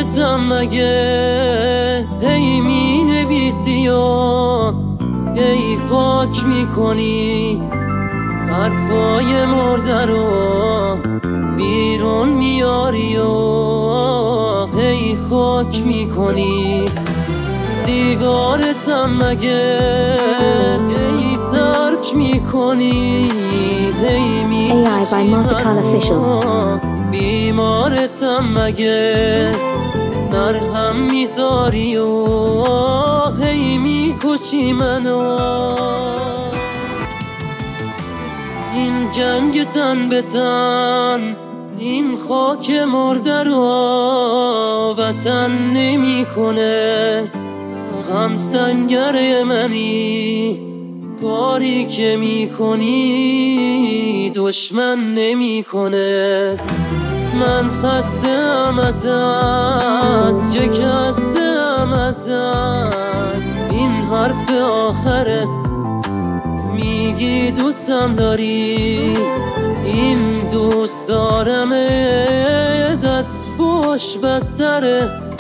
ستم مگه هی می نویسی و هی پاک میکنی حرفای مرده رو بیرون میاری و هی خاک میکنی سیگارتم مگه هی ترک میکنی هی AI by Martha Khan Official. بیمارتم مگه مرهم میذاری و هی میکشی منو این جنگ تن به تن این خاک مرده رو وطن نمیکنه غم سنگر منی کاری که میکنی دشمن نمیکنه من خسته‌ام ازت شکسته‌ام ازت این حرف آخره میگی دوستم داری این دوست دارمه دست فوش بدتره